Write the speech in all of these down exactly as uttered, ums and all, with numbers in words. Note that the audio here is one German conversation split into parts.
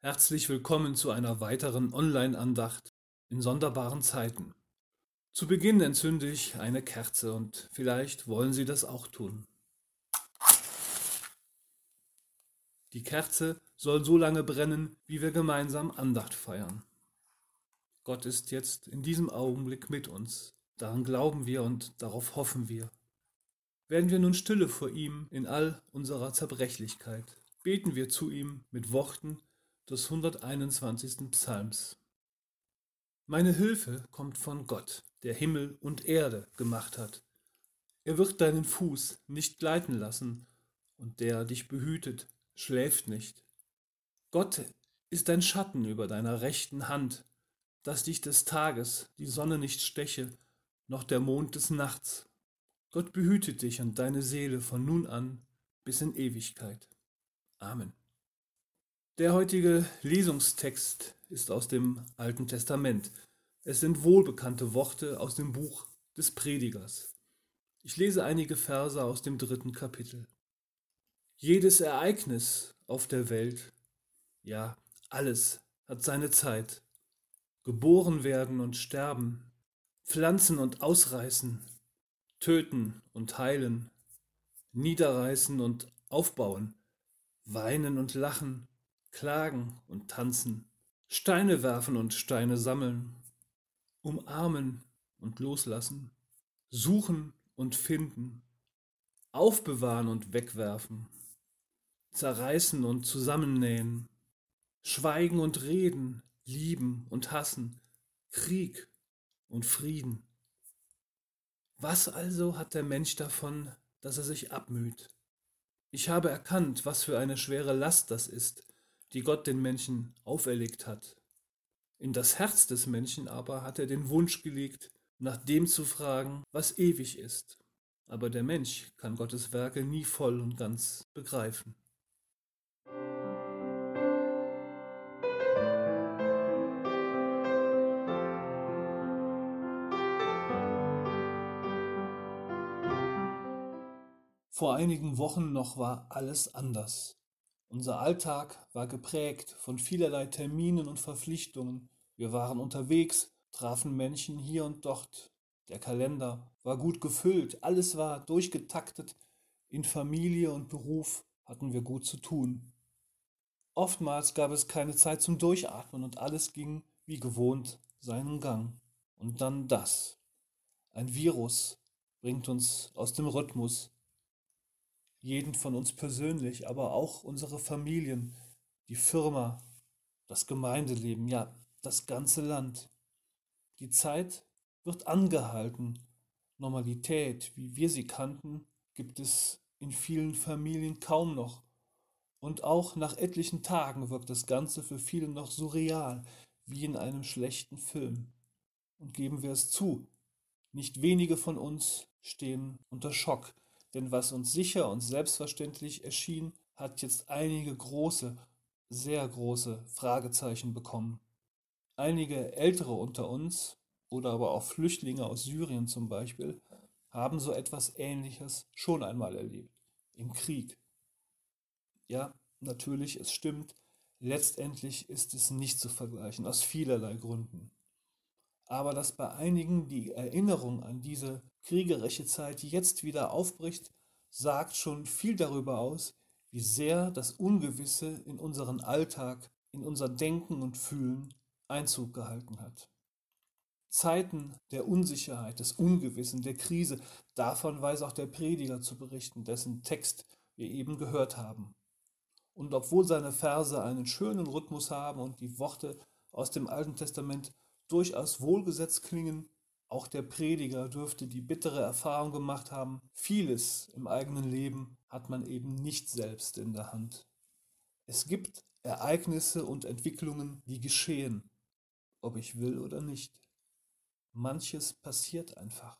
Herzlich willkommen zu einer weiteren Online-Andacht in sonderbaren Zeiten. Zu Beginn entzünde ich eine Kerze und vielleicht wollen Sie das auch tun. Die Kerze soll so lange brennen, wie wir gemeinsam Andacht feiern. Gott ist jetzt in diesem Augenblick mit uns. Daran glauben wir und darauf hoffen wir. Werden wir nun stille vor ihm in all unserer Zerbrechlichkeit, beten wir zu ihm mit Worten des hunderteinundzwanzigsten Psalms. Meine Hilfe kommt von Gott, der Himmel und Erde gemacht hat. Er wird deinen Fuß nicht gleiten lassen, und der dich behütet, schläft nicht. Gott ist ein Schatten über deiner rechten Hand, dass dich des Tages die Sonne nicht steche, noch der Mond des Nachts. Gott behütet dich und deine Seele von nun an bis in Ewigkeit. Amen. Der heutige Lesungstext ist aus dem Alten Testament. Es sind wohlbekannte Worte aus dem Buch des Predigers. Ich lese einige Verse aus dem dritten Kapitel. Jedes Ereignis auf der Welt, ja, alles hat seine Zeit. Geboren werden und sterben, pflanzen und ausreißen, töten und heilen, niederreißen und aufbauen, weinen und lachen, klagen und tanzen, Steine werfen und Steine sammeln, umarmen und loslassen, suchen und finden, aufbewahren und wegwerfen, zerreißen und zusammennähen, schweigen und reden, lieben und hassen, Krieg und Frieden. Was also hat der Mensch davon, dass er sich abmüht? Ich habe erkannt, was für eine schwere Last das ist, die Gott den Menschen auferlegt hat. In das Herz des Menschen aber hat er den Wunsch gelegt, nach dem zu fragen, was ewig ist. Aber der Mensch kann Gottes Werke nie voll und ganz begreifen. Vor einigen Wochen noch war alles anders. Unser Alltag war geprägt von vielerlei Terminen und Verpflichtungen. Wir waren unterwegs, trafen Menschen hier und dort. Der Kalender war gut gefüllt, alles war durchgetaktet. In Familie und Beruf hatten wir gut zu tun. Oftmals gab es keine Zeit zum Durchatmen und alles ging wie gewohnt seinen Gang. Und dann das. Ein Virus bringt uns aus dem Rhythmus. Jeden von uns persönlich, aber auch unsere Familien, die Firma, das Gemeindeleben, ja, das ganze Land. Die Zeit wird angehalten. Normalität, wie wir sie kannten, gibt es in vielen Familien kaum noch. Und auch nach etlichen Tagen wirkt das Ganze für viele noch surreal, wie in einem schlechten Film. Und geben wir es zu, nicht wenige von uns stehen unter Schock. Denn was uns sicher und selbstverständlich erschien, hat jetzt einige große, sehr große Fragezeichen bekommen. Einige Ältere unter uns, oder aber auch Flüchtlinge aus Syrien zum Beispiel, haben so etwas Ähnliches schon einmal erlebt, im Krieg. Ja, natürlich, es stimmt, letztendlich ist es nicht zu vergleichen, aus vielerlei Gründen. Aber dass bei einigen die Erinnerung an diese kriegerische Zeit jetzt wieder aufbricht, sagt schon viel darüber aus, wie sehr das Ungewisse in unseren Alltag, in unser Denken und Fühlen Einzug gehalten hat. Zeiten der Unsicherheit, des Ungewissen, der Krise, davon weiß auch der Prediger zu berichten, dessen Text wir eben gehört haben. Und obwohl seine Verse einen schönen Rhythmus haben und die Worte aus dem Alten Testament durchaus wohlgesetzt klingen, auch der Prediger dürfte die bittere Erfahrung gemacht haben, vieles im eigenen Leben hat man eben nicht selbst in der Hand. Es gibt Ereignisse und Entwicklungen, die geschehen, ob ich will oder nicht. Manches passiert einfach.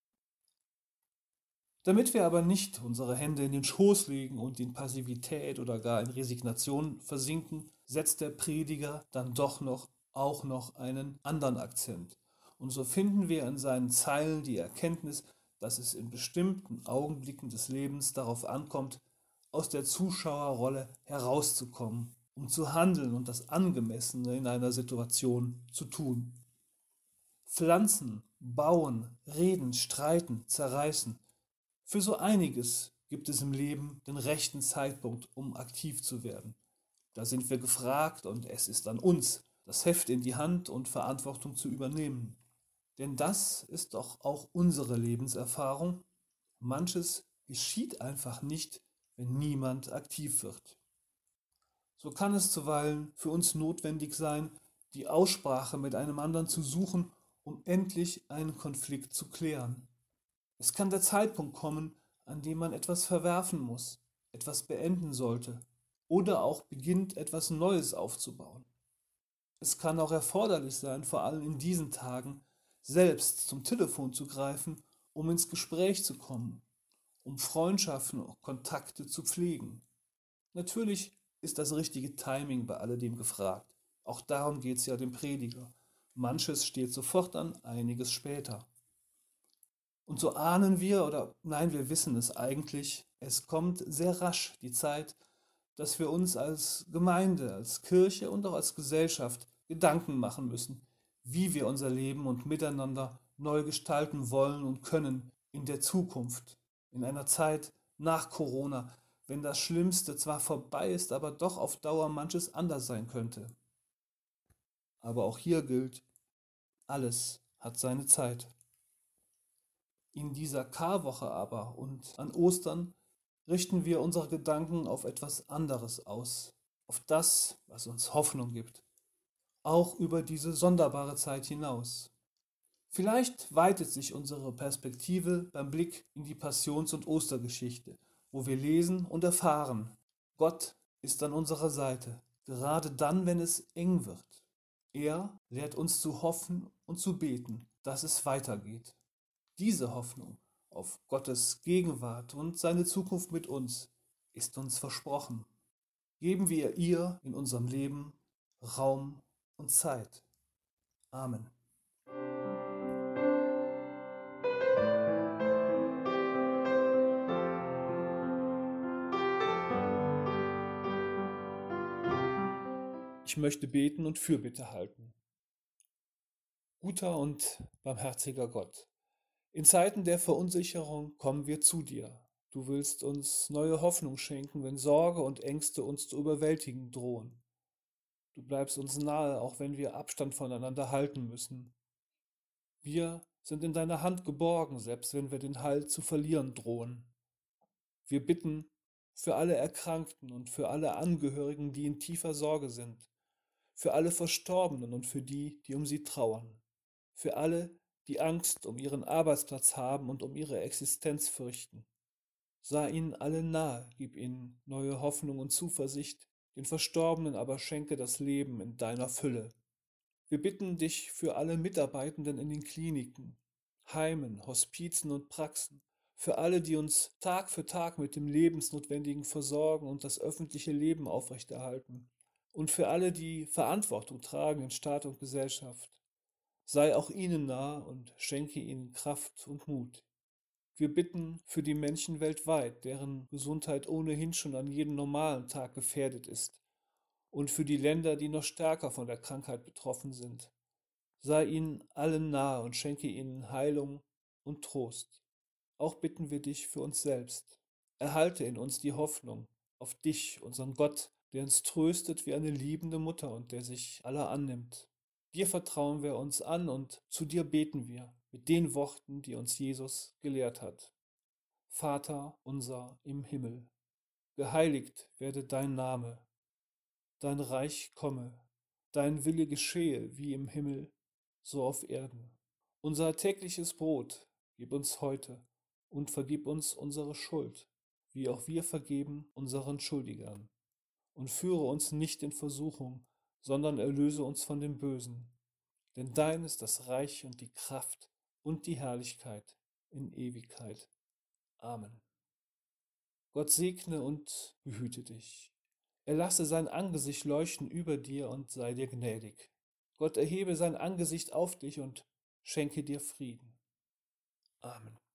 Damit wir aber nicht unsere Hände in den Schoß legen und in Passivität oder gar in Resignation versinken, setzt der Prediger dann doch noch auch noch einen anderen Akzent. Und so finden wir in seinen Zeilen die Erkenntnis, dass es in bestimmten Augenblicken des Lebens darauf ankommt, aus der Zuschauerrolle herauszukommen um zu handeln und das Angemessene in einer Situation zu tun. Pflanzen, bauen, reden, streiten, zerreißen. Für so einiges gibt es im Leben den rechten Zeitpunkt, um aktiv zu werden. Da sind wir gefragt und es ist an uns, das Heft in die Hand und Verantwortung zu übernehmen. Denn das ist doch auch unsere Lebenserfahrung. Manches geschieht einfach nicht, wenn niemand aktiv wird. So kann es zuweilen für uns notwendig sein, die Aussprache mit einem anderen zu suchen, um endlich einen Konflikt zu klären. Es kann der Zeitpunkt kommen, an dem man etwas verwerfen muss, etwas beenden sollte oder auch beginnt, etwas Neues aufzubauen. Es kann auch erforderlich sein, vor allem in diesen Tagen, selbst zum Telefon zu greifen, um ins Gespräch zu kommen, um Freundschaften und Kontakte zu pflegen. Natürlich ist das richtige Timing bei alledem gefragt. Auch darum geht es ja dem Prediger. Manches steht sofort an, einiges später. Und so ahnen wir, oder nein, wir wissen es eigentlich, es kommt sehr rasch die Zeit, dass wir uns als Gemeinde, als Kirche und auch als Gesellschaft Gedanken machen müssen, wie wir unser Leben und Miteinander neu gestalten wollen und können in der Zukunft, in einer Zeit nach Corona, wenn das Schlimmste zwar vorbei ist, aber doch auf Dauer manches anders sein könnte. Aber auch hier gilt, alles hat seine Zeit. In dieser Karwoche aber und an Ostern richten wir unsere Gedanken auf etwas anderes aus, auf das, was uns Hoffnung gibt, auch über diese sonderbare Zeit hinaus. Vielleicht weitet sich unsere Perspektive beim Blick in die Passions- und Ostergeschichte, wo wir lesen und erfahren, Gott ist an unserer Seite, gerade dann, wenn es eng wird. Er lehrt uns zu hoffen und zu beten, dass es weitergeht. Diese Hoffnung auf Gottes Gegenwart und seine Zukunft mit uns ist uns versprochen. Geben wir ihr in unserem Leben Raum und Zeit. Amen. Ich möchte beten und Fürbitte halten. Guter und barmherziger Gott, in Zeiten der Verunsicherung kommen wir zu dir. Du willst uns neue Hoffnung schenken, wenn Sorge und Ängste uns zu überwältigen drohen. Du bleibst uns nahe, auch wenn wir Abstand voneinander halten müssen. Wir sind in deiner Hand geborgen, selbst wenn wir den Halt zu verlieren drohen. Wir bitten für alle Erkrankten und für alle Angehörigen, die in tiefer Sorge sind, für alle Verstorbenen und für die, die um sie trauern, für alle, die Angst um ihren Arbeitsplatz haben und um ihre Existenz fürchten. Sei ihnen alle nahe, gib ihnen neue Hoffnung und Zuversicht, den Verstorbenen aber schenke das Leben in deiner Fülle. Wir bitten dich für alle Mitarbeitenden in den Kliniken, Heimen, Hospizen und Praxen, für alle, die uns Tag für Tag mit dem Lebensnotwendigen versorgen und das öffentliche Leben aufrechterhalten, und für alle, die Verantwortung tragen in Staat und Gesellschaft. Sei auch ihnen nah und schenke ihnen Kraft und Mut. Wir bitten für die Menschen weltweit, deren Gesundheit ohnehin schon an jedem normalen Tag gefährdet ist, und für die Länder, die noch stärker von der Krankheit betroffen sind. Sei ihnen allen nahe und schenke ihnen Heilung und Trost. Auch bitten wir dich für uns selbst. Erhalte in uns die Hoffnung auf dich, unseren Gott, der uns tröstet wie eine liebende Mutter und der sich aller annimmt. Dir vertrauen wir uns an und zu dir beten wir mit den Worten, die uns Jesus gelehrt hat. Vater unser im Himmel, geheiligt werde dein Name, dein Reich komme, dein Wille geschehe wie im Himmel, so auf Erden. Unser tägliches Brot gib uns heute und vergib uns unsere Schuld, wie auch wir vergeben unseren Schuldigern. Und führe uns nicht in Versuchung, sondern erlöse uns von dem Bösen. Denn dein ist das Reich und die Kraft und die Herrlichkeit in Ewigkeit. Amen. Gott segne und behüte dich. Er lasse sein Angesicht leuchten über dir und sei dir gnädig. Gott erhebe sein Angesicht auf dich und schenke dir Frieden. Amen.